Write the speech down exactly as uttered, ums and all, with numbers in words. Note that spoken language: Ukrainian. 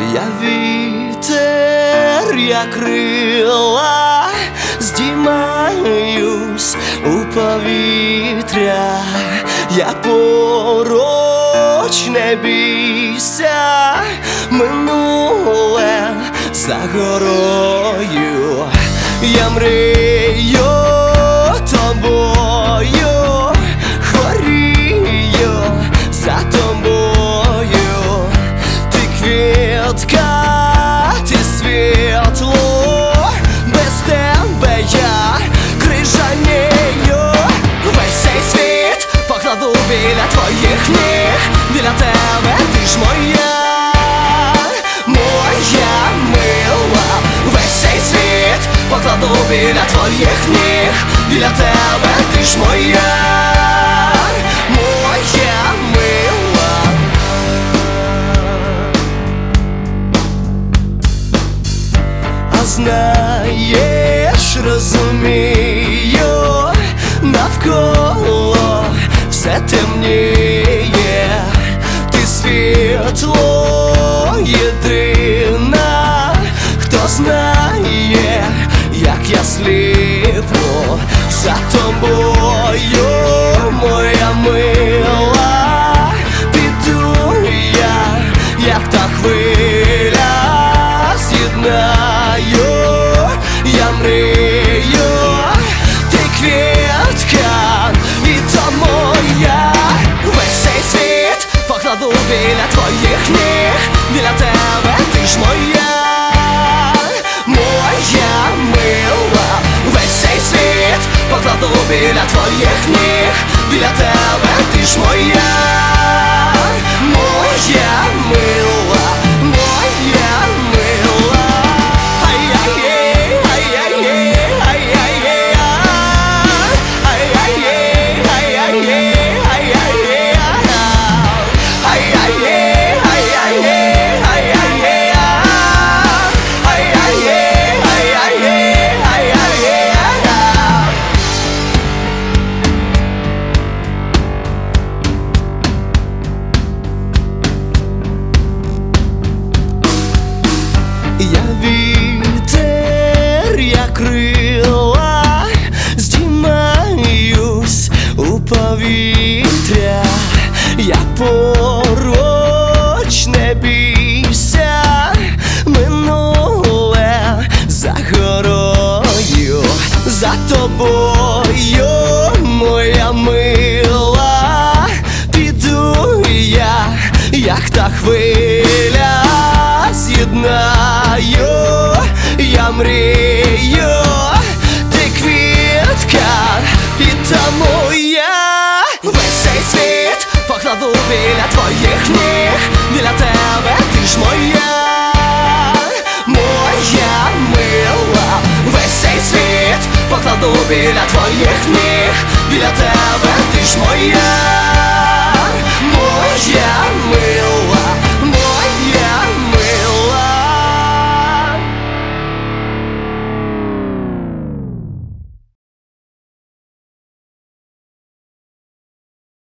Я вітер, я крила, здіймаюсь у повітря, я поруч, не бійся, минуле за горою, я мрію тобою, хворію за тобою, ти квітка, ти світло, без тебе я крижанію. Весь цей світ покладу біля твоїх ніг, біля тебе ти ж моя, моя мила. Весь цей світ покладу біля твоїх ніг, біля тебе ти ж моя, моя мила. А знаєш, розумію, навколо все темніє, ти світло єдина, хто знає, як я сліпну за тобою, моя мила. Піду я, як та хвиля, з'єднаю, я мрію, ти квітка, і то моя. Весь цей світ покладу біля твоїх ніг, біля тебе ти ж моя, моя мила. Весь цей світ покладу біля твоїх ніг, біля тебе ти ж моя, моя мила, моя мила. Ай-яй-яй, ай-яй-яй, ай-яй-яй, ай-яй-яй, ай-яй-яй, ай-яй-яй, ай-яй-яй, ай-яй-яй, ай-яй-яй, я вітер, я крила, здіймаюсь у повітря, я поруч, не бійся, минуле за горою, за тобою, моя мила. Піду я, як та хвиля, з'єднаю, я мрію, ти квітка, і та моя. Весь цей світ покладу біля твоїх ніг, біля тебе ти ж моя, моя мила. Весь цей світ покладу біля твоїх ніг, біля тебе ти ж моя.